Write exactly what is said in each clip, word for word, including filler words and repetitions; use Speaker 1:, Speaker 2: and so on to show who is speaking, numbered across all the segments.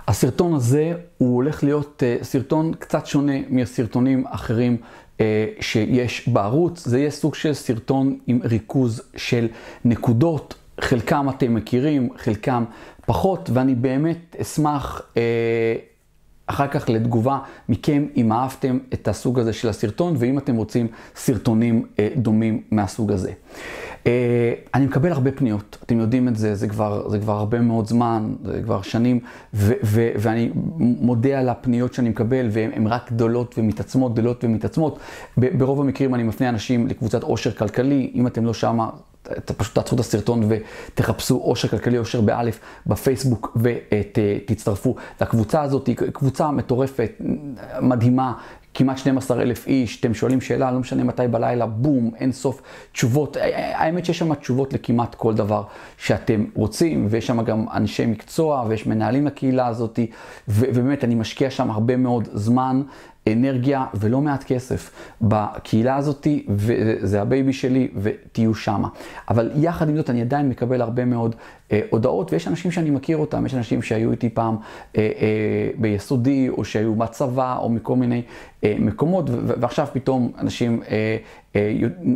Speaker 1: הסרטון הזה הוא הולך להיות סרטון קצת שונה מסרטונים אחרים שיש בערוץ. זה יהיה סוג של סרטון עם ריכוז של נקודות, חלקם אתם מכירים, חלקם פחות, ואני באמת אשמח אחר כך לתגובה מכם אם אהבתם את הסוג הזה של הסרטון, ואם אתם רוצים סרטונים דומים מהסוג הזה. אני מקבל הרבה פניות, אתם יודעים את זה, זה כבר, זה כבר הרבה מאוד זמן, זה כבר שנים, ו- ו- ואני מודה על הפניות שאני מקבל, והן רק גדולות ומתעצמות, גדולות ומתעצמות. ברוב המקרים אני מפנה אנשים לקבוצת עושר כלכלי. אם אתם לא שמה, פשוט תעצרו את הסרטון ותחפשו עושר כלכלי, עושר באלף, בפייסבוק, ותצטרפו לקבוצה הזאת. היא קבוצה מטורפת, מדהימה, כמעט שנים עשר אלף איש. אתם שואלים שאלה, לא משנה מתי בלילה, בום, אין סוף תשובות. האמת שיש שם תשובות לכמעט כל דבר שאתם רוצים, ויש שם גם אנשי מקצוע, ויש מנהלים לקהילה הזאת, ובאמת אני משקיע שם הרבה מאוד זמן, אנרגיה ולא מעט כסף בקהילה הזאת, וזה הבייבי שלי, ותהיו שמה. אבל יחד עם זאת אני עדיין מקבל הרבה מאוד אה, הודעות, ויש אנשים שאני מכיר אותם, יש אנשים שהיו איתי פעם אה, אה, ביסודי, או שהיו בצבא, או מכל מיני אה, מקומות, ועכשיו פתאום אנשים, אה, אה,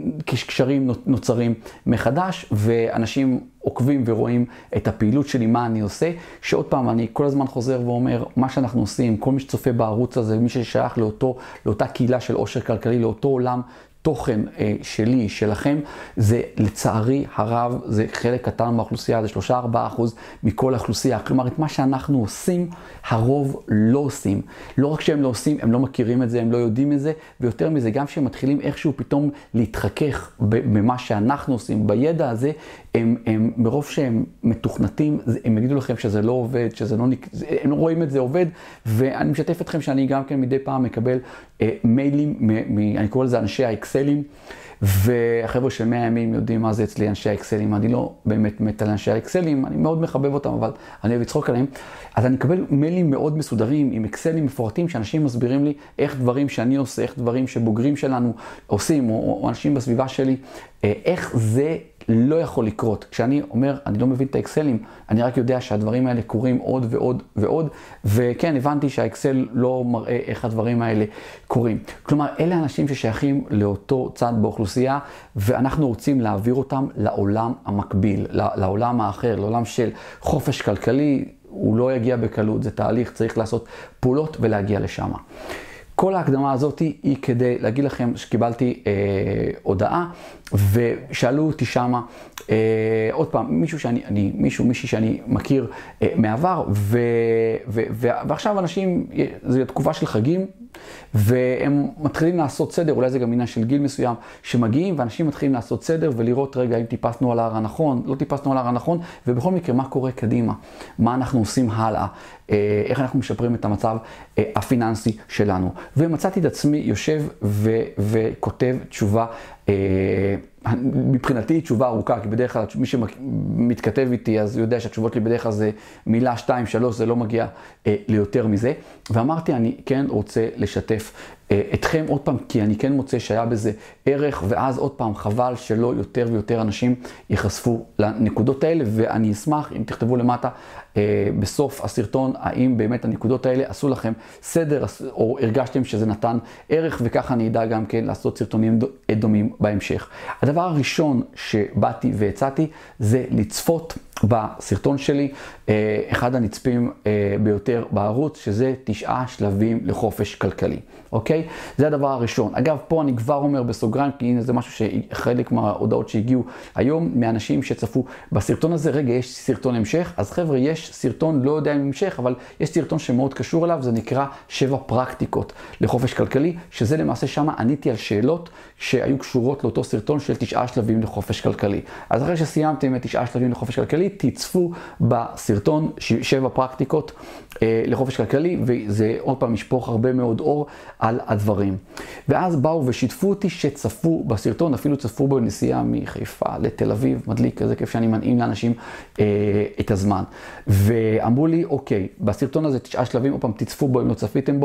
Speaker 1: קשרים נוצרים מחדש, ואנשים עוקבים ורואים את הפעילות שלי, מה אני עושה, שעוד פעם אני כל הזמן חוזר ואומר, מה שאנחנו עושים, כל מי שצופה בערוץ הזה, מי ששייך לאותו, לאותה קהילה של עושר כלכלי, לאותו עולם תוכן אה, שלי, שלכם, זה לצערי הרב, זה חלק קטן מהאוכלוסייה, זה שלושה ארבעה אחוז מכל האוכלוסייה. כלומר, את מה שאנחנו עושים, הרוב לא עושים. לא רק שהם לא עושים, הם לא מכירים את זה, הם לא יודעים את זה, ויותר מזה, גם שהם מתחילים איכשהו פתאום להתחכך במה שאנחנו עושים, בידע הזה, הם, הם, מרוב שהם מתוכנתים, הם יגידו לכם שזה לא עובד, שזה לא, הם לא רואים את זה עובד, ואני משתף אתכם שאני גם כן מדי פעם מקבל אה, מיילים, מ, מ, אני קורא לזה אנשי האקסלים, והחבר'ה של מאה ימים יודעים מה זה אצלי אנשי האקסלים. אני לא באמת מת על אנשי האקסלים, אני מאוד מחבב אותם, אבל אני אוהב לצחוק עליהם. אז אני מקבל מיילים מאוד מסודרים, עם אקסלים מפורטים, שאנשים מסבירים לי איך דברים שאני עושה, איך דברים שבוגרים שלנו עושים, או, או אנשים בסביבה שלי, איך זה לא יכול לקרות. כשאני אומר, אני לא מבין את האקסלים, אני רק יודע שהדברים האלה קורים עוד ועוד ועוד, וכן, הבנתי שהאקסל לא מראה איך הדברים האלה קורים. כלומר, אלה אנשים ששייכים לאותו צד באוכלוסייה, ואנחנו רוצים להעביר אותם לעולם המקביל, לעולם האחר, לעולם של חופש כלכלי. הוא לא יגיע בקלות, זה תהליך, צריך לעשות פעולות ולהגיע לשם. כל ההקדמה הזאת היא כדי להגיד לכם שקיבלתי אה, הודעה, ושאלו אותי שמה, אה, עוד פעם, מישהו שאני, אני, מישהו, מישהי שאני מכיר אה, מעבר, ו, ו, ו, ועכשיו אנשים, זו תקופה של חגים, והם מתחילים לעשות סדר, אולי זה גם עניין של גיל מסוים, שמגיעים ואנשים מתחילים לעשות סדר ולראות רגע אם טיפסנו על ההר הנכון, לא טיפסנו על ההר הנכון, ובכל מקרה מה קורה קדימה, מה אנחנו עושים הלאה, איך אנחנו משפרים את המצב הפיננסי שלנו. ומצאתי את עצמי יושב ו- וכותב תשובה, מבחינתי תשובה ארוכה, כי בדרך כלל מי שמתכתב איתי אז יודע שהתשובות שלי בדרך כלל זה מילה, שתיים, שלוש, זה לא מגיע אה, ליותר מזה. ואמרתי, אני כן רוצה לשתף אה, אתכם עוד פעם, כי אני כן מוצא שהיה בזה ערך, ואז עוד פעם חבל שלא יותר ויותר אנשים ייחשפו לנקודות האלה, ואני אשמח אם תכתבו למטה אה, בסוף הסרטון, האם באמת הנקודות האלה עשו לכם סדר, או הרגשתם שזה נתן ערך, וככה אני אדע גם כן לעשות סרטונים דומים בהמשך. הדבר הראשון שבאתי והצעתי זה לצפות בסרטון שלי, אחד הנצפים ביותר בערוץ, שזה תשעה שלבים לחופש כלכלי. אוקיי? זה הדבר הראשון. אגב, פה אני כבר אומר בסוגריים, כי הנה זה משהו שחלק מההודעות שהגיעו היום מאנשים שצפו בסרטון הזה. רגע, יש סרטון המשך. אז חבר'ה, יש סרטון, לא יודע אם המשך, אבל יש סרטון שמאוד קשור אליו, זה נקרא שבע פרקטיקות לחופש כלכלי, שזה למעשה שמה עניתי על שאלות שהיו קשורות לאותו סרטון של תשעה שלבים לחופש כלכלי. אז אחרי שסיימתם את תשעה שלבים לחופש כלכלי, תצפו בסרטון שבע פרקטיקות אה, לחופש כלכלי, וזה עוד פעם משפוך הרבה מאוד אור על הדברים. ואז באו ושיתפו אותי שצפו בסרטון, אפילו צפו בנסיעה מחיפה לתל אביב, מדליק, כזה כיף שאני מנעים לאנשים אה, את הזמן. ואמרו לי, אוקיי, בסרטון הזה תשעה שלבים, עוד פעם תצפו בו אם לא צפיתם בו,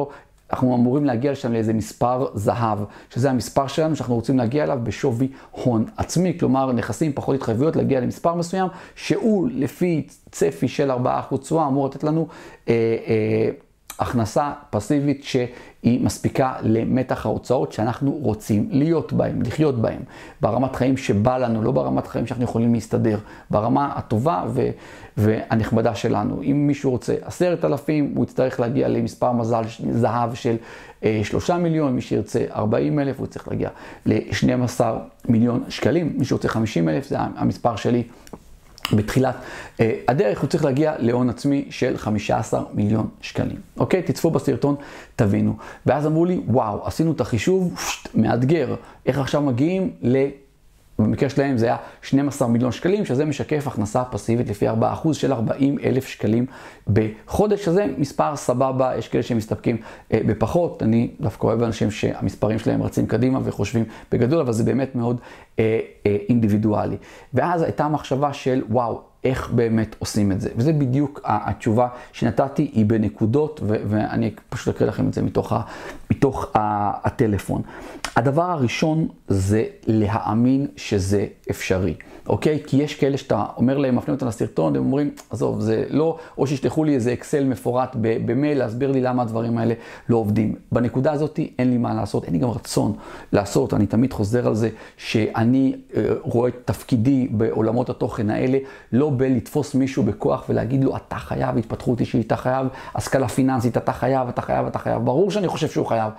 Speaker 1: אנחנו אמורים להגיע לשם לאיזה מספר זהב, שזה המספר שלנו שאנחנו רוצים להגיע אליו בשווי הון עצמי, כלומר נכסים פחות התחייבויות להגיע למספר מסוים, שהוא לפי צפי של ארבעה אחוז תשואה אמור לתת לנו אה, אה, הכנסה פסיבית שהיא מספיקה למתח ההוצאות שאנחנו רוצים להיות בהם, לחיות בהם, ברמת חיים שבא לנו, לא ברמת חיים שאנחנו יכולים להסתדר, ברמה הטובה ו- והנכבדה שלנו. אם מישהו רוצה עשרת אלפים, הוא יצטרך להגיע למספר מזל זהב של אה, שלושה מיליון, מי שירצה ארבעים אלף, הוא צריך להגיע ל-שנים עשר מיליון שקלים, מי שרוצה חמישים אלף, זה המספר שלי. בתחילת uh, הדרך הוא צריך להגיע להון עצמי של חמישה עשר מיליון שקלים. אוקיי? תצפו בסרטון, תבינו. ואז אמרו לי, וואו, עשינו את החישוב, פשט, מאתגר. איך עכשיו מגיעים ל... במקרה שלהם זה היה שנים עשר מיליון שקלים, שזה משקף הכנסה פסיבית לפי ארבעה אחוז של ארבעים אלף שקלים בחודש. הזה מספר סבבה, יש כאלה שמסתפקים אה, בפחות. אני דווקא אוהב אנשים שהמספרים שלהם רצים קדימה וחושבים בגדול, אבל זה באמת מאוד אה, אה, אינדיבידואלי. ואז הייתה מחשבה של וואו, איך באמת עושים את זה. וזה בדיוק התשובה שנתתי, היא בנקודות, ו- ואני פשוט אקריא לכם את זה מתוך, ה- מתוך ה- הטלפון. הדבר הראשון זה להאמין שזה אפשרי, אוקיי? כי יש כאלה שאתה אומר להם, מפנים אותם לסרטון, הם אומרים, עזוב, זה לא, או שישתחו לי איזה אקסל מפורט במייל, להסביר לי למה הדברים האלה לא עובדים. בנקודה הזאת אין לי מה לעשות, אין לי גם רצון לעשות, אני תמיד חוזר על זה, שאני אה, רואה את תפקידי בעולמות התוכן האלה, לא בלתפוס מישהו בכוח ולהגיד לו, אתה חייב התפתחות אישית, אתה חייב השכלה פיננסית, אתה חייב, אתה חייב, אתה חייב. ברור שאני חושב שהוא חייב,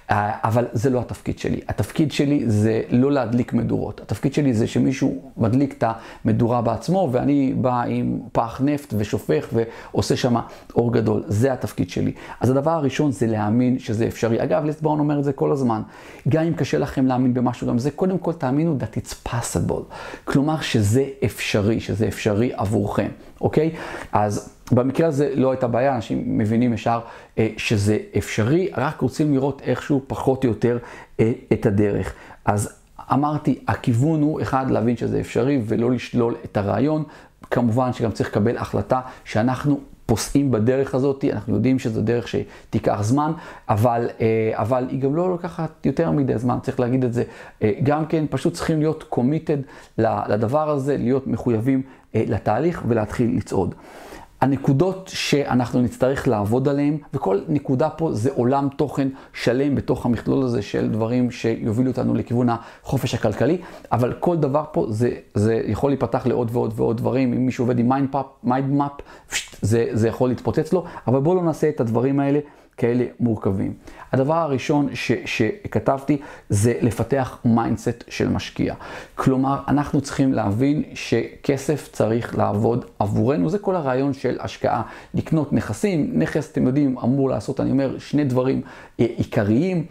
Speaker 1: אבל זה לא התפקיד שלי. התפקיד שלי זה לא להדליק מדורות. התפקיד שלי זה שמישהו מדליק את המדורה בעצמו, ואני בא עם פח נפט ושופך ועושה שם אור גדול. זה התפקיד שלי. אז הדבר הראשון זה להאמין שזה אפשרי. אגב, ליסט באון אומר את זה כל הזמן. גם אם קשה לכם להאמין במשהו, גם זה קודם כל תאמינו that it's possible. כלומר שזה אפשרי, שזה אפשרי עבורכם. אוקיי? אז במקרה הזה לא הייתה בעיה, אנשים מבינים ישר אה, שזה אפשרי, רק רוצים לראות איכשהו פחות או יותר אה, את הדרך. אז אמרתי, הכיוון הוא אחד, להבין שזה אפשרי ולא לשלול את הרעיון. כמובן שגם צריך לקבל החלטה שאנחנו פוסעים בדרך הזאת, אנחנו יודעים שזו דרך שתיקח זמן, אבל, אה, אבל היא גם לא לוקחת יותר מדי זמן, צריך להגיד את זה. אה, גם כן, פשוט צריכים להיות committed לדבר הזה, להיות מחויבים אה, לתהליך ולהתחיל לצעוד. הנקודות שאנחנו נצטרך לעבוד עליהן, וכל נקודה פה זה עולם תוכן שלם בתוך המכלול הזה של דברים שיובילו אותנו לכיוון החופש הכלכלי, אבל כל דבר פה זה, זה יכול להיפתח לעוד ועוד ועוד דברים. אם מישהו עובד עם מיינד מאפ, זה, זה יכול להתפוצץ לו, אבל בואו לא נעשה את הדברים האלה כאלה מורכבים. הדבר הראשון ש, שכתבתי זה לפתח מיינדסט של משקיע. כלומר, אנחנו צריכים להבין שכסף צריך לעבוד עבורנו. זה כל הרעיון של השקעה. לקנות נכסים, נכס, אתם יודעים, אמור לעשות, אני אומר, שני דברים עיקריים.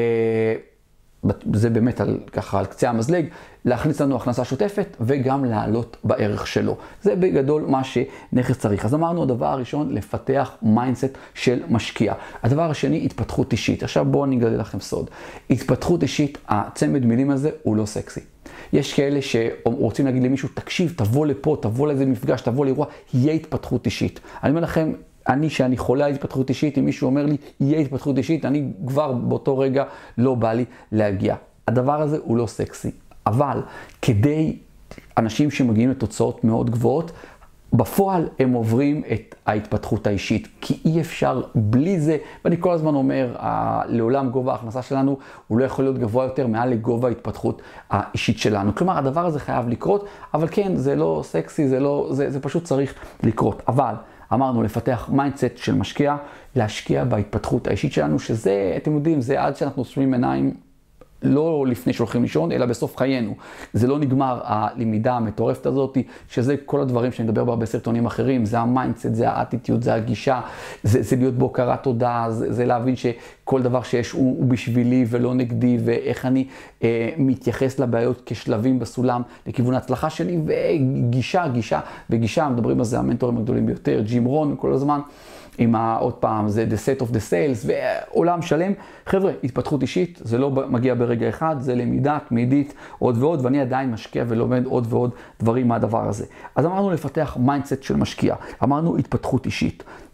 Speaker 1: זה באמת על, ככה על קצה המזלג, להכניס לנו הכנסה שוטפת וגם לעלות בערך שלו. זה בגדול מה שנכס צריך. אז אמרנו, הדבר הראשון, לפתח מיינדסט של משקיע. הדבר השני, התפתחות אישית. עכשיו בואו אני אגלה לכם סוד. התפתחות אישית, הצמד מילים הזה הוא לא סקסי. יש כאלה שרוצים להגיד למישהו, תקשיב, תבוא לפה, תבוא לאיזה מפגש, תבוא לאירוע, יהיה התפתחות אישית. אני אומר לכם, אני שאני חולה על התפתחות אישית, אם מישהו אומר לי, יהיה התפתחות אישית, אני כבר באותו רגע לא בא לי להגיע. הדבר הזה הוא לא סקסי. אבל כדי אנשים שמגיעים לתוצאות מאוד גבוהות, בפועל הם עוברים את ההתפתחות האישית, כי אי אפשר בלי זה, ואני כל הזמן אומר, לעולם גובה ההכנסה שלנו, הוא לא יכול להיות גבוה יותר מעל לגובה ההתפתחות האישית שלנו. כלומר, הדבר הזה חייב לקרות, אבל כן, זה לא סקסי, זה, לא, זה, זה פשוט צריך לקרות. אבל אמרנו לפתח מיינדסט של משקיע, להשקיע בהתפתחות האישית שלנו, שזה, אתם יודעים, זה עד שאנחנו עושים עיניים, לא לפני שהולכים לישון, אלא בסוף חיינו. זה לא נגמר הלמידה המטורפת הזאת, שזה כל הדברים שאני מדבר בה בסרטונים אחרים, זה המיינדסט, זה האטיטיוד, זה הגישה, זה, זה להיות בהוקרת תודה, זה, זה להבין שכל דבר שיש הוא, הוא בשבילי ולא נגדי, ואיך אני אה, מתייחס לבעיות כשלבים בסולם לכיוון ההצלחה שלי, וגישה, גישה, וגישה, מדברים על זה המנטורים הגדולים ביותר, ג'ים רון כל הזמן, עם עוד פעם, זה the set of the sales, ועולם שלם. חבר'ה, התפתחות אישית, זה לא מגיע ברגע אחד, זה למידה תמידית, עוד ועוד, ואני עדיין משקיע ולומד עוד ועוד דברים מהדבר הזה. אז אמרנו לפתח מיינדסט של משקיע, אמרנו התפתחות אישית.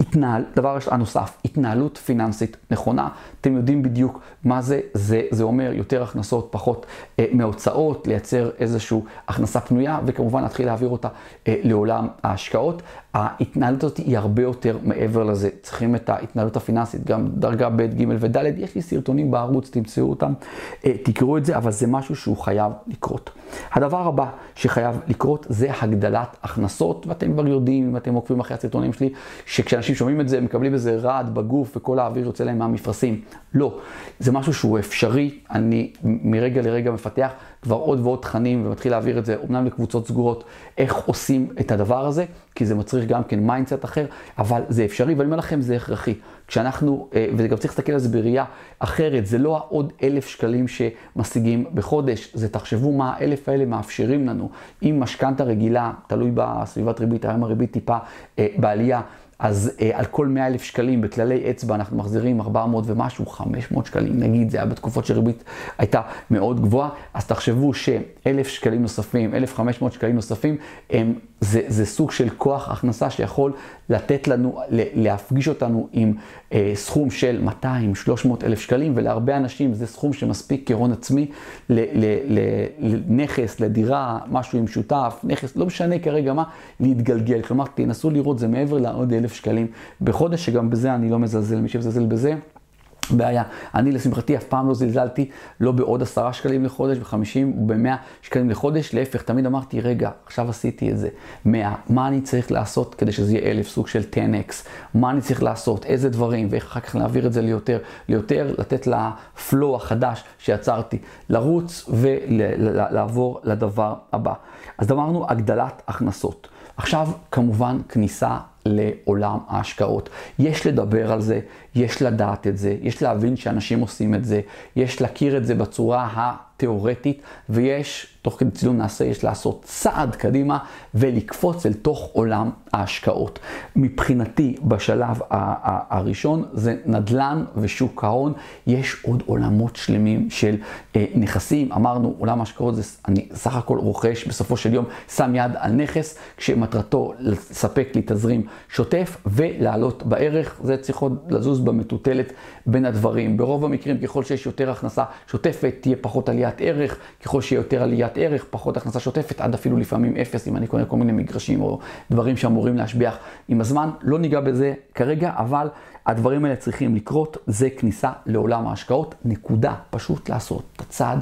Speaker 1: התנהל, דבר הנוסף, התנהלות פיננסית נכונה. אתם יודעים בדיוק מה זה, זה, זה אומר יותר הכנסות, פחות אה, מהוצאות, לייצר איזושהי הכנסה פנויה, וכמובן להתחיל להעביר אותה אה, לעולם ההשקעות. ההתנהלות הזאת היא הרבה יותר מעבר לזה. צריכים את ההתנהלות הפיננסית, גם דרגה ב' ג' וד', יש לי סרטונים בערוץ, תמצאו אותם, אה, תקראו את זה, אבל זה משהו שהוא חייב לקרות. הדבר הבא שחייב לקרות זה הגדלת הכנסות, ואתם כבר יודעים, אם אתם עוקבים אחרי הסרטונים שלי, שכשאנשים שומעים את זה, הם מקבלים איזה רעד בגוף וכל האוויר יוצא להם מהמפרשים. לא, זה משהו שהוא אפשרי. אני מרגע לרגע מפתח כבר עוד ועוד תכנים ומתחיל להעביר את זה, אומנם לקבוצות סגורות, איך עושים את הדבר הזה, כי זה מצריך גם כן מיינדסט אחר, אבל זה אפשרי, ואני אומר לכם, זה הכרחי. כשאנחנו, וגם צריך להסתכל על זה בראייה אחרת, זה לא העוד אלף שקלים שמשיגים בחודש, זה תחשבו מה האלף האלה מאפשרים לנו. אם משכנתה רגילה, תלוי בסביבת ריבית, היום הריבית טיפה בעלייה, אז אה, על כל מאה אלף שקלים בכללי אצבע אנחנו מחזירים ארבע מאות ומשהו, חמש מאות שקלים נגיד, זה היה בתקופות שריבית הייתה מאוד גבוהה, אז תחשבו ש-אלף שקלים נוספים, אלף וחמש מאות שקלים נוספים, הם, זה, זה סוג של כוח הכנסה שיכול לתת לנו, להפגיש אותנו עם אה, סכום של מאתיים שלוש מאות אלף שקלים, ולהרבה אנשים זה סכום שמספיק כהון עצמי לנכס, לדירה, משהו עם שותף, נכס, לא משנה כרגע מה, להתגלגל. כלומר, תנסו לראות, זה מעבר לעוד אלף שקלים בחודש, שגם בזה אני לא מזלזל, מי שמזלזל בזה, בעיה. אני לשמחתי אף פעם לא זלזלתי, לא בעוד עשרה שקלים לחודש, ב-חמישים וב-מאה שקלים לחודש, להפך, תמיד אמרתי, רגע, עכשיו עשיתי את זה, מאה, מה אני צריך לעשות כדי שזה יהיה אלף, סוג של עשר אקס, מה אני צריך לעשות, איזה דברים, ואיך אחר כך להעביר את זה ליותר, ליותר, לתת לפלו החדש שיצרתי, לרוץ ולעבור לדבר הבא. אז אמרנו, הגדלת הכנסות. עכשיו, כמובן, כניסה לעולם ההשקעות. יש לדבר על זה, יש לדעת את זה, יש להבין שאנשים עושים את זה, יש להכיר את זה בצורה התיאורטית, ויש, תוך כדי צילום נעשה, יש לעשות צעד קדימה ולקפוץ אל תוך עולם ההשקעות. מבחינתי, בשלב הראשון, זה נדל"ן ושוק ההון. יש עוד עולמות שלמים של אה, נכסים. אמרנו, עולם ההשקעות זה, אני סך הכל רוכש, בסופו של יום, שם יד על נכס, כשמטרתו לספק לי תזרים שוטף ולעלות בערך. זה צריך עוד לזוז במטוטלת בין הדברים. ברוב המקרים, ככל שיש יותר הכנסה שוטפת, תהיה פחות עליית ערך, ככל שיהיה יותר עליית ערך, פחות הכנסה שוטפת, עד אפילו לפעמים אפס, אם אני קונה כל מיני מגרשים או דברים שאמורים להשביח עם הזמן. לא ניגע בזה כרגע, אבל הדברים האלה צריכים לקרות. זה כניסה לעולם ההשקעות, נקודה. פשוט לעשות את הצעד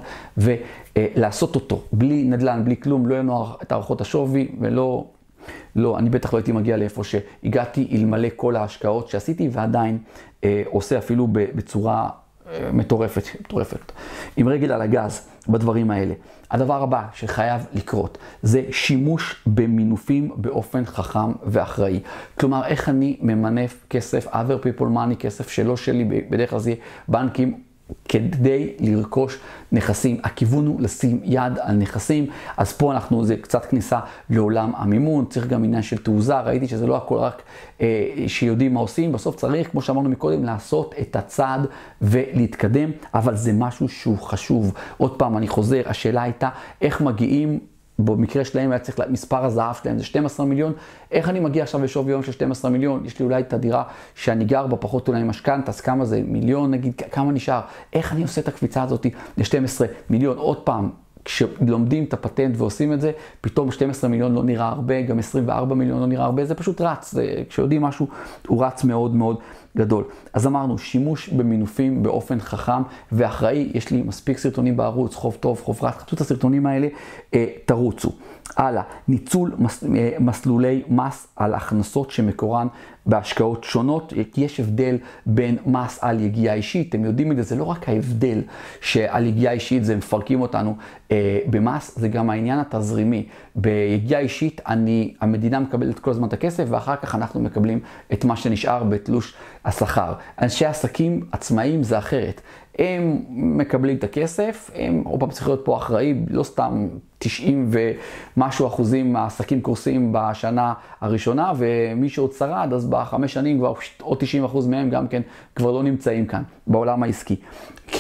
Speaker 1: ולעשות אותו. בלי נדל"ן, בלי כלום, לא יהיו את הערכות השווי, ולא, לא, אני בטח לא הייתי מגיע לאיפה שהגעתי אלמלא כל ההשקעות שעשיתי, ועדיין אה, עושה אפילו בצורה אה, מטורפת, מטורפת. עם רגל על הגז בדברים האלה. הדבר הבא שחייב לקרות זה שימוש במינופים באופן חכם ואחראי. כלומר, איך אני ממנף כסף, other people money, כסף שלא שלי, בדרך כלל זה בנקים, כדי לרכוש נכסים. הכיוון הוא לשים יד על נכסים, אז פה אנחנו, זה קצת כניסה לעולם המימון, צריך גם עניין של תעוזה, ראיתי שזה לא הכל רק אה, שיודעים מה עושים, בסוף צריך, כמו שאמרנו מקודם, לעשות את הצעד ולהתקדם, אבל זה משהו שהוא חשוב. עוד פעם, אני חוזר, השאלה הייתה איך מגיעים, במקרה שלהם היה צריך, מספר הזהב שלהם זה שנים עשר מיליון, איך אני מגיע עכשיו לשווי יום של שנים עשר מיליון, יש לי אולי את הדירה שאני גר בה, פחות אולי משכנתא, אז כמה זה, מיליון נגיד, כמה נשאר, איך אני עושה את הקפיצה הזאת ל-שנים עשר מיליון, עוד פעם, כשלומדים את הפטנט ועושים את זה, פתאום שנים עשר מיליון לא נראה הרבה, גם עשרים וארבעה מיליון לא נראה הרבה, זה פשוט רץ, זה, כשיודעים משהו, הוא רץ מאוד מאוד גדול. אז אמרנו, שימוש במינופים באופן חכם ואחראי, יש לי מספיק סרטונים בערוץ, חוב טוב, חוב רע, חצו את הסרטונים האלה, אה, תרוצו. הלאה, ניצול מס, אה, מסלולי מס על הכנסות שמקורן בהשקעות שונות. יש הבדל בין מס על יגיעה אישית, אתם יודעים את זה, זה לא רק ההבדל שעל יגיעה אישית זה מפרקים אותנו אה, במס, זה גם העניין התזרימי. ביגיעה אישית אני, המדינה מקבלת כל הזמן את הכסף, ואחר כך אנחנו מקבלים את מה שנשאר בתלוש השכר. אנשי עסקים עצמאיים זה אחרת. הם מקבלים את הכסף, הם, או פעם צריך להיות פה אחראי, לא סתם תשעים ומשהו אחוזים מהעסקים קורסים בשנה הראשונה, ומי שעוד שרד, אז בחמש שנים כבר עוד תשעים אחוז מהם גם כן כבר לא נמצאים כאן בעולם העסקי. כי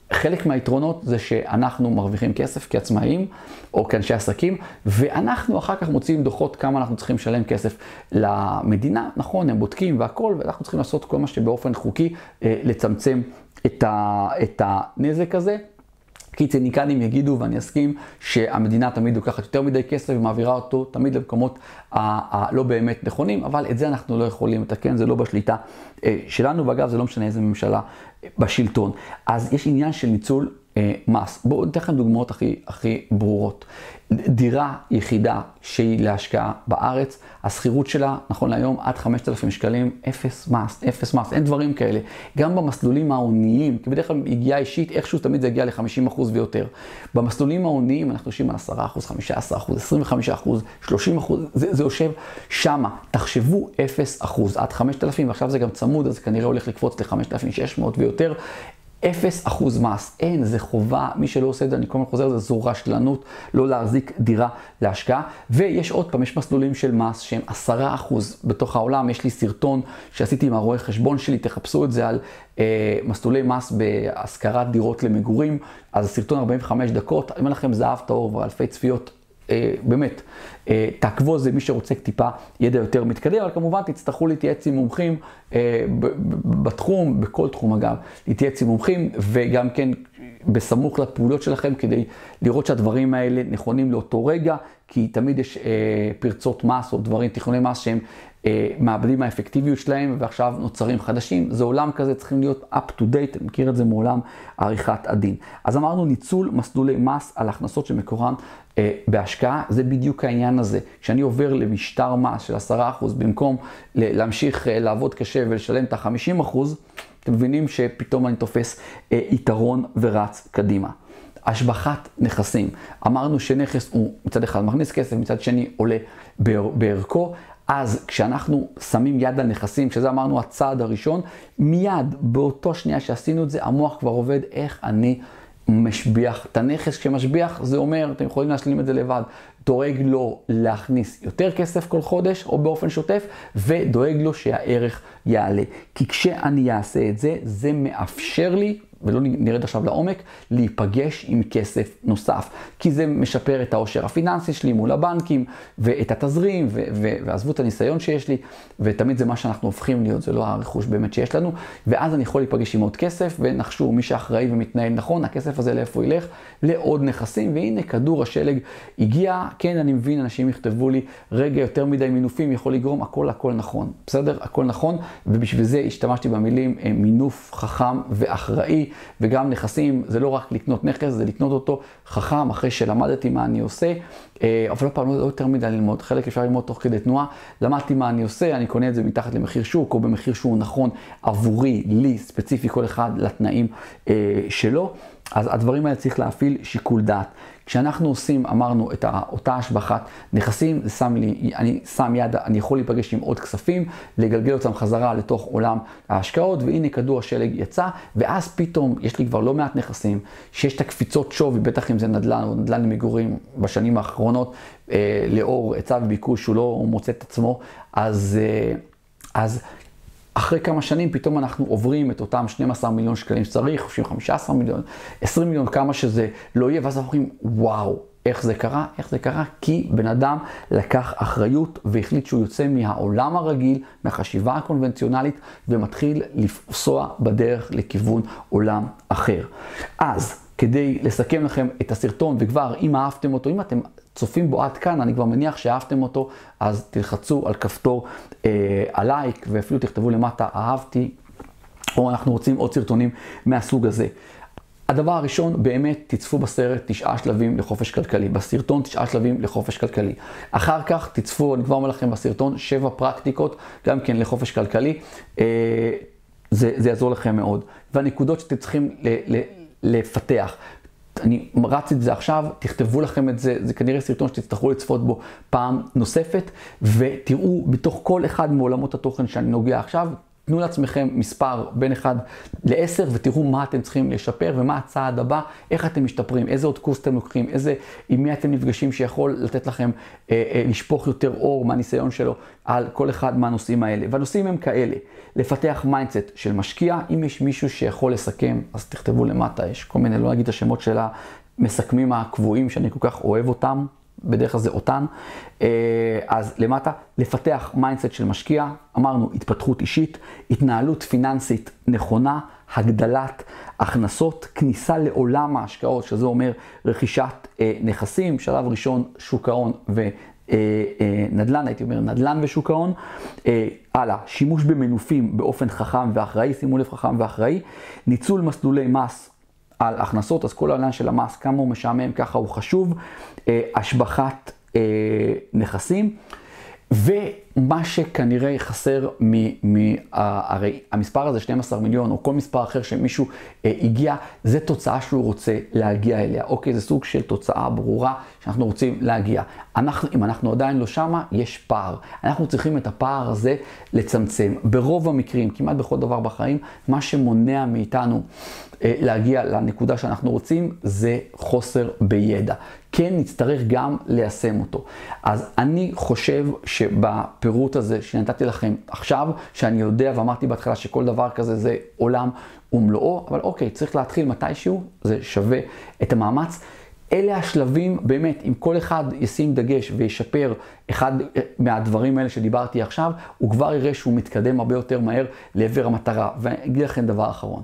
Speaker 1: חלק מהיתרונות זה שאנחנו מרוויחים כסף כעצמאים או כאנשי עסקים, ואנחנו אחר כך מוצאים דוחות כמה אנחנו צריכים לשלם כסף למדינה. נכון, הם בודקים והכל, ואנחנו צריכים לעשות כל מה שבאופן חוקי לצמצם את, ה, את הנזק הזה. כי ציניקנים יגידו, ואני אסכים, שהמדינה תמיד לוקחת יותר מדי כסף ומעבירה אותו תמיד למקומות הלא באמת נכונים, אבל את זה אנחנו לא יכולים לתקן, זה לא בשליטה שלנו, ואגב זה לא משנה איזה ממשלה בשלטון. אז יש עניין של ניצול מס. בואו ניתן לכם דוגמאות הכי, הכי ברורות. דירה יחידה שהיא להשקעה בארץ, השכירות שלה, נכון להיום, עד חמשת אלפים שקלים, אפס מס, אפס מס, אין דברים כאלה. גם במסלולים ההוניים, כי בדרך כלל הגיעה אישית, איכשהו תמיד זה הגיע ל-חמישים אחוז ויותר. במסלולים ההוניים אנחנו יושבים על עשרה אחוז, חמישה עשר אחוז, עשרים וחמישה אחוז, שלושים אחוז, זה, זה יושב שמה. תחשבו אפס אחוז, עד חמשת אלפים, ועכשיו זה גם צמוד, אז כנראה הולך לקפוץ ל-חמשת אלפים ושש מאות ויותר. אפס אחוז מס, אין, זה חובה, מי שלא עושה את זה, אני כל הזמן חוזר, זה זו רשלנות, לא להחזיק דירה להשקעה. ויש עוד פעם, יש מסלולים של מס שהם עשרה אחוז בתוך העולם. יש לי סרטון שעשיתי עם הרואה חשבון שלי, תחפשו את זה על אה, מסלולי מס בהשכרת דירות למגורים. אז הסרטון ארבעים וחמש דקות, אני אומר לכם זהב טהור ואלפי צפיות. Uh, באמת, uh, תעקבו זה מי שרוצה טיפה ידע יותר מתקדם, אבל כמובן תצטרכו להתייעץ עם מומחים uh, בתחום, בכל תחום אגב, להתייעץ עם מומחים, וגם כן בסמוך לפעולות שלכם כדי לראות שהדברים האלה נכונים לאותו רגע, כי תמיד יש uh, פרצות מס או דברים, תכנוני מס שהם uh, מאבדים האפקטיביות שלהם, ועכשיו נוצרים חדשים. זה עולם כזה, צריכים להיות up to date, אני מכיר את זה מעולם עריכת הדין. אז אמרנו ניצול מסלולי מס על הכנסות שמקורן uh, בהשקעה, זה בדיוק העניין הזה. כשאני עובר למשטר מס של עשרה אחוז, במקום להמשיך uh, לעבוד קשה ולשלם את ה-חמישים אחוז, אתם מבינים שפתאום אני תופס uh, יתרון ורץ קדימה. השבחת נכסים. אמרנו שנכס הוא מצד אחד מכניס כסף, מצד שני עולה בערכו. אז כשאנחנו שמים יד על נכסים, שזה אמרנו הצעד הראשון, מיד באותו שנייה שעשינו את זה, המוח כבר עובד איך אני משביח את הנכס. כשמשביח זה אומר, אתם יכולים להשלים את זה לבד, דואג לו להכניס יותר כסף כל חודש או באופן שוטף, ודואג לו שהערך יעלה. כי כשאני אעשה את זה, זה מאפשר לי, ולא נרד עכשיו לעומק, להיפגש עם כסף נוסף. כי זה משפר את העושר הפיננסי שלי מול הבנקים, ואת התזרים, ו- ו- ועזבו את הניסיון שיש לי, ותמיד זה מה שאנחנו הופכים להיות, זה לא הרכוש באמת שיש לנו, ואז אני יכול להיפגש עם עוד כסף, ונחשו מי שאחראי ומתנהל נכון, הכסף הזה לאיפה ילך? לעוד נכסים, והנה כדור השלג הגיע. כן, אני מבין, אנשים יכתבו לי, רגע יותר מדי מינופים יכול לגרום, הכל הכל נכון, בסדר? הכל נכון, ובשביל זה השתמשתי במילים מינוף חכם ואחראי, וגם נכסים, זה לא רק לקנות נכס, זה לקנות אותו חכם, אחרי שלמדתי מה אני עושה, אבל לא פעם לא יותר מדי ללמוד, חלק אפשר ללמוד תוך כדי תנועה, למדתי מה אני עושה, אני קונה את זה מתחת למחיר שוק, או במחיר שהוא נכון עבורי, לי, ספציפי, כל אחד לתנאים שלו. אז הדברים האלה צריך להפעיל שיקול דעת. כשאנחנו עושים, אמרנו, את אותה השבחת נכסים, זה שם לי, אני שם יד, אני יכול להיפגש עם עוד כספים, לגלגל אותם חזרה לתוך עולם ההשקעות, והנה כדור השלג יצא, ואז פתאום יש לי כבר לא מעט נכסים, שיש את הקפיצות שווי, בטח אם זה נדל"ן או נדל"ן למגורים בשנים האחרונות, אה, לאור היצע וביקוש, הוא לא מוצא את עצמו, אז, אה, אז אחרי כמה שנים פתאום אנחנו עוברים את אותם שנים עשר מיליון שקלים שצריך, חמישה עשר מיליון, עשרים מיליון, כמה שזה לא יהיה, ואז אנחנו אומרים, וואו, איך זה קרה? איך זה קרה? כי בן אדם לקח אחריות והחליט שהוא יוצא מהעולם הרגיל, מהחשיבה הקונבנציונלית, ומתחיל לפסוע בדרך לכיוון עולם אחר. אז כדי לסכם לכם את הסרטון, וכבר אם אהבתם אותו, אם אתם צופים בו עד כאן, אני כבר מניח שאהבתם אותו, אז תלחצו על כפתור אה, הלייק, ואפילו תכתבו למטה אהבתי, או אנחנו רוצים עוד סרטונים מהסוג הזה. הדבר הראשון, באמת תצפו בסרט תשעה שלבים לחופש כלכלי, בסרטון תשעה שלבים לחופש כלכלי. אחר כך תצפו, אני כבר אומר לכם בסרטון, שבע פרקטיקות, גם כן לחופש כלכלי, אה, זה, זה יעזור לכם מאוד. והנקודות שאתם צריכים ל, ל, לפתח, אני רץ את זה עכשיו, תכתבו לכם את זה, זה כנראה סרטון שתצטרכו לצפות בו פעם נוספת, ותראו בתוך כל אחד מעולמות התוכן שאני נוגע עכשיו, תנו לעצמכם מספר בין אחד לעשר ותראו מה אתם צריכים לשפר ומה הצעד הבא, איך אתם משתפרים, איזה עוד קורס אתם לוקחים, איזה, עם מי אתם נפגשים שיכול לתת לכם אה, אה, לשפוך יותר אור מהניסיון שלו על כל אחד מהנושאים האלה. והנושאים הם כאלה, לפתח מיינדסט של משקיע, אם יש מישהו שיכול לסכם, אז תכתבו למטה, יש כל מיני, לא אגיד את השמות של המסכמים הקבועים שאני כל כך אוהב אותם, בדרך כלל זה אותן. אז למטה, לפתח מיינדסט של משקיע, אמרנו התפתחות אישית, התנהלות פיננסית נכונה, הגדלת הכנסות, כניסה לעולם ההשקעות, שזה אומר רכישת נכסים, שלב ראשון שוק ההון ונדל"ן, הייתי אומר נדל"ן ושוק ההון. הלאה, שימוש במנופים באופן חכם ואחראי, שימו לב חכם ואחראי, ניצול מסלולי מס על הכנסות, אז כל העניין של המס, כמה הוא משעמם, ככה הוא חשוב, אה, השבחת אה, נכסים, ומה שכנראה חסר, מ, מ, הרי המספר הזה שנים עשר מיליון, או כל מספר אחר שמישהו אה, הגיע, זה תוצאה שהוא רוצה להגיע אליה. אוקיי, זה סוג של תוצאה ברורה שאנחנו רוצים להגיע. אנחנו, אם אנחנו עדיין לא שמה, יש פער. אנחנו צריכים את הפער הזה לצמצם. ברוב המקרים, כמעט בכל דבר בחיים, מה שמונע מאיתנו להגיע לנקודה שאנחנו רוצים, זה חוסר בידע. כן, נצטרך גם ליישם אותו. אז אני חושב שבפירוט הזה שנתתי לכם עכשיו, שאני יודע ואמרתי בהתחלה שכל דבר כזה זה עולם ומלואו, אבל אוקיי, צריך להתחיל מתישהו, זה שווה את המאמץ. אלה השלבים, באמת, אם כל אחד ישים דגש וישפר אחד מהדברים האלה שדיברתי עכשיו, הוא כבר יראה שהוא מתקדם הרבה יותר מהר לעבר המטרה. ואני אגיד לכם דבר אחרון.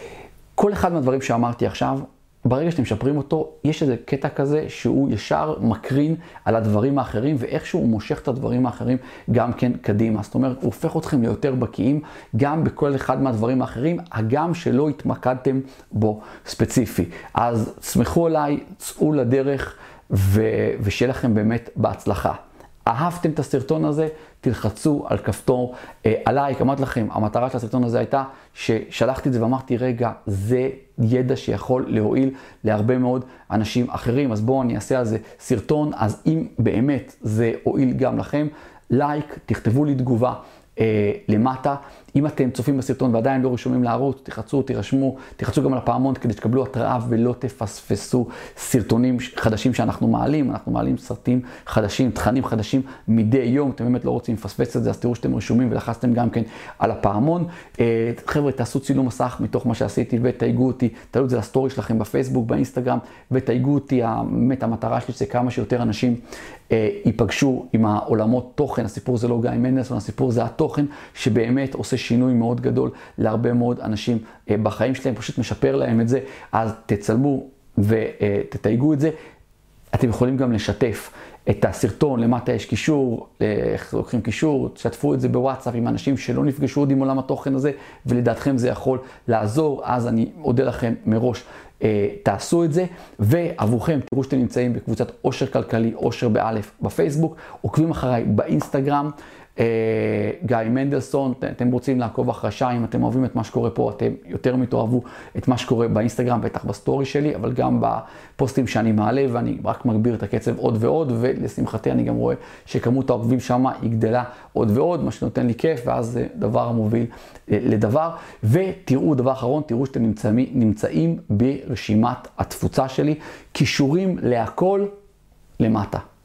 Speaker 1: כל אחד מהדברים שאמרתי עכשיו, ברגע שאתם משפרים אותו, יש איזה קטע כזה שהוא ישר מקרין על הדברים האחרים, ואיכשהו הוא מושך את הדברים האחרים גם כן קדימה. זאת אומרת, הוא הופך אתכם ליותר בקיאים, גם בכל אחד מהדברים האחרים, הגם שלא התמקדתם בו ספציפי. אז סמכו עליי, צאו לדרך, ו- ושיהיה לכם באמת בהצלחה. אהבתם את הסרטון הזה, תלחצו על כפתור אה, עליי. אמרתי לכם, המטרה של הסרטון הזה הייתה ששלחתי את זה ואמרתי, רגע, זה ידע שיכול להועיל להרבה מאוד אנשים אחרים. אז בואו אני אעשה על זה סרטון, אז אם באמת זה הועיל גם לכם, לייק, תכתבו לי תגובה אה, למטה. אם אתם צופים בסרטון ועדיין לא רשומים לערוץ, תחצו, תירשמו, תחצו גם על הפעמון כדי שתקבלו התראה ולא תפספסו סרטונים חדשים שאנחנו מעלים. אנחנו מעלים סרטים חדשים, תכנים חדשים מדי יום. אתם באמת לא רוצים לפספס את זה, אז תראו שאתם רשומים ולחצתם גם כן על הפעמון. אה, חבר'ה, תעשו צילום מסך מתוך מה שעשיתי ותייגו אותי, תעלו את זה לסטורי שלכם בפייסבוק, באינסטגרם, ותייגו אותי. באמת המטרה שלי זה כמה שיותר אנשים אה, ייפגשו עם העולמות תוכן. הסיפור זה לא גיא מנדלסון, הסיפור זה התוכן שבאמת עושה שינוי מאוד גדול להרבה מאוד אנשים בחיים שלהם, פשוט משפר להם את זה. אז תצלמו ותתייגו את זה. אתם יכולים גם לשתף את הסרטון, למטה יש קישור, איך לוקחים קישור, תשתפו את זה בוואטסאפ עם אנשים שלא נפגשו עוד עם עולם התוכן הזה, ולדעתכם זה יכול לעזור. אז אני אודה לכם מראש, תעשו את זה. ועבורכם, תראו שאתם נמצאים בקבוצת עושר כלכלי, עושר באלף בפייסבוק, עוקבים אחריי באינסטגרם, גיא מנדלסון. אתם רוצים לעקוב אחרי שי, אם אתם אוהבים את מה שקורה פה, אתם יותר מתאהבו את מה שקורה באינסטגרם, בטח בסטורי שלי, אבל גם בפוסטים שאני מעלה, ואני רק מגביר את הקצב עוד ועוד, ולשמחתי אני גם רואה שכמות העוקבים שם היא גדלה עוד ועוד, מה שנותן לי כיף, ואז זה דבר מוביל לדבר. ותראו דבר אחרון, תראו שאתם נמצאים, נמצאים ברשימת התפוצה שלי, קישורים להכל למטה.